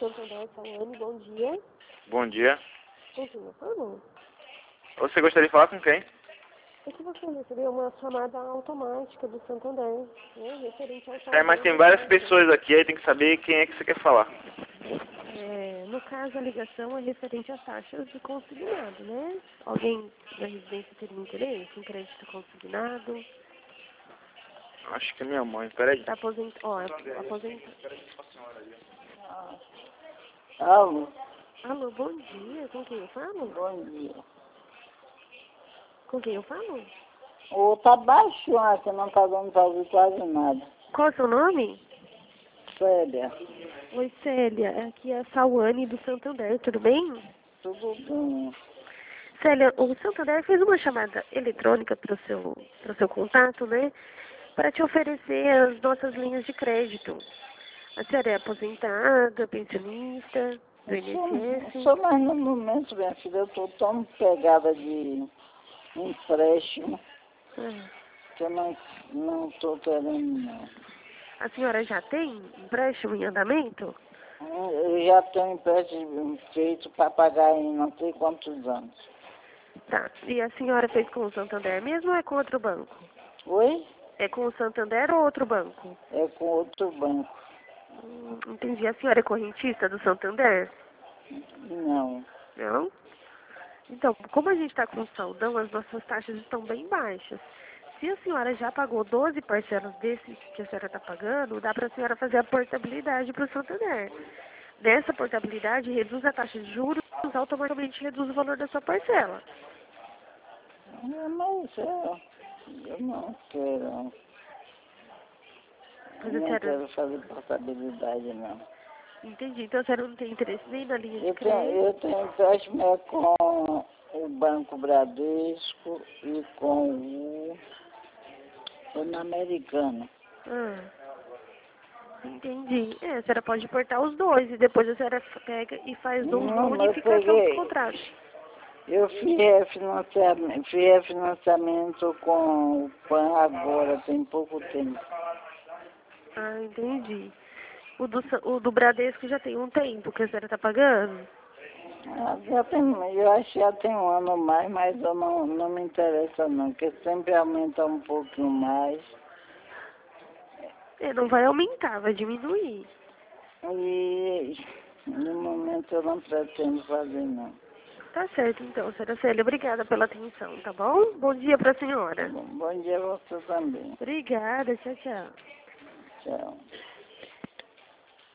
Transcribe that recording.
Santander, Sauane, bom dia. Bom dia. Com quem eu falo? Você gostaria de falar com quem? É que você recebeu uma chamada automática do Santander, né, referente ao É, mas saldo tem da várias taxa. pessoas aqui, aí tem que saber quem é que você quer falar. No caso, a ligação é referente às taxas de consignado, né? Alguém da residência teria interesse em crédito consignado? Acho que é minha mãe, peraí. Para aposentar, aposentar. Alô, Alô, bom dia, com quem eu falo? bom dia. Com quem eu falo? Ô, tá baixo, você não tá dando pra ouvir quase nada. Qual é o seu nome? Célia, Oi, Célia, aqui é a Sauane do Santander, tudo bem? tudo bem? Célia, o Santander fez uma chamada eletrônica para o seu contato, né? Para te oferecer as nossas linhas de crédito. A senhora é aposentada, pensionista, do INSS? Só mais no momento, minha filha, eu tô tão pegada de empréstimo Ah, que eu não tô querendo, não. a senhora já tem empréstimo em andamento? Eu já tenho empréstimo feito para pagar em não sei quantos anos. Tá. E a senhora fez com o Santander mesmo ou é com outro banco? Oi? É com o Santander ou outro banco? É com outro banco. Entendi. A senhora é correntista do Santander? Não. Não? Então, como a gente está com saldão, as nossas taxas estão bem baixas. Se a senhora já pagou 12 parcelas desses que a senhora está pagando, dá para a senhora fazer a portabilidade para o Santander. Nessa portabilidade, reduz a taxa de juros, automaticamente reduz o valor da sua parcela. Mas eu não quero. Mas a Não senhora... quero fazer portabilidade, não. Entendi. Então a senhora não tem interesse nem na linha de Eu crédito? tenho empréstimo com o Banco Bradesco e com o Pan-Americano. Ah, entendi. A senhora pode portar os dois e depois a senhora pega e faz uma Não, mas unificação dos contratos. eu fiz refinanciamento com o PAN agora, tem pouco tempo. Ah, entendi. O do Bradesco já tem um tempo que a senhora está pagando? Eu acho que já tem um ano mais, mas eu não me interessa não, porque sempre aumenta um pouquinho mais. Não vai aumentar, vai diminuir. E no momento eu não pretendo fazer não. Tá certo, então, senhora Célia. Obrigada pela atenção, tá bom? Bom dia para a senhora. Bom dia a você também. Obrigada, tchau, tchau. Tchau.